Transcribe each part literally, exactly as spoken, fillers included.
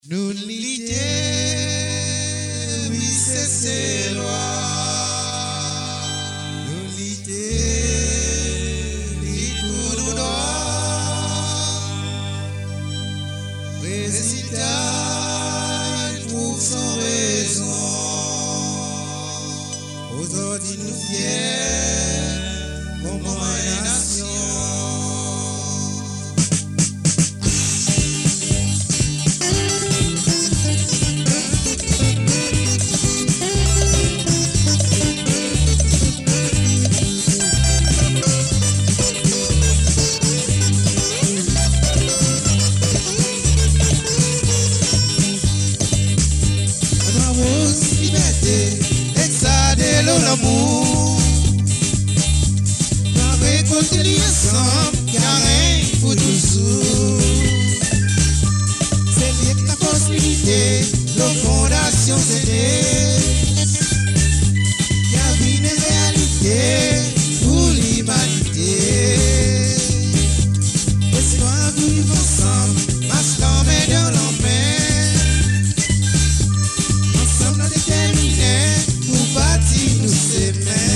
Nous l'idée, oui, c'est loi. Nous l'idée, oui, pour nous droits. Résultat, il trouve son raison. Aujourd'hui, nous fiers, comme une nation. L'amour, la réconciliation, car rien pour toujours. C'est lié la possibilité, la fondation c'est qui a vu une réalité pour l'humanité. Laisse-moi vivre ensemble, marche l'emmène dans l'emmène. Ensemble déterminés pour bâtir nous s'aimer.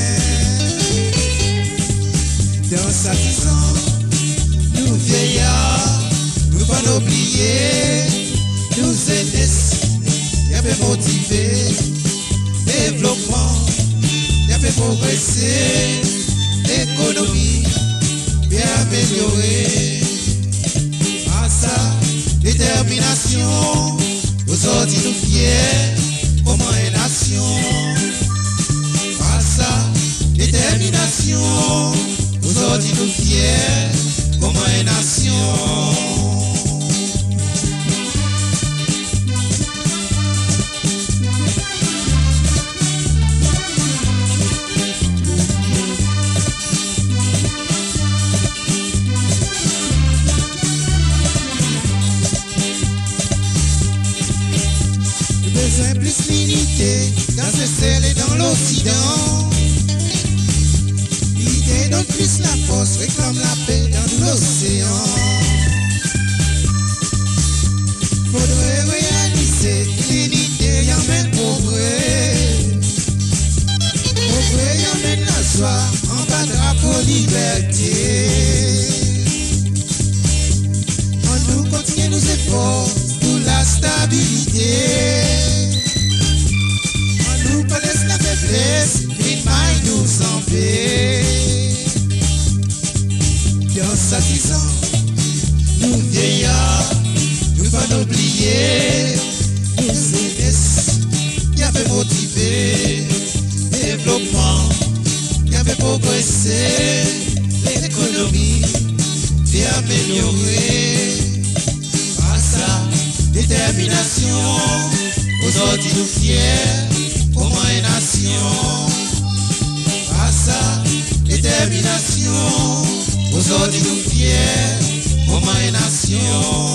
Dans sa maison, nous vieillards, nous pas l'oublier. Nous jeunesse, y'a fait motiver. Développement, y'a fait progresser. L'économie, bien améliorer. À sa détermination, aujourd'hui nous fiers, comme une nation. À sa détermination, aujourd'hui nous fiers, comme une nation. Besoin plus l'unité, dans ce ciel et dans l'Occident. L'idée donne plus la force, réclame la paix dans l'océan. Faudrait réaliser l'unité, y'en mène progrès. Progrès, y'en mène la joie, en bas drapeau liberté. On nous continue nos efforts pour la stabilité. La faiblesse, une maille nous en paix. Dans sa disant, nous vieillards, nous pas l'oublier. Nous jeunesse, qui a fait motiver. Développement, qui a fait progresser. L'économie, qui a amélioré. À sa détermination, aujourd'hui nous fiers. Comme une nation, à sa détermination, aujourd'hui nous fiers, comme une nation.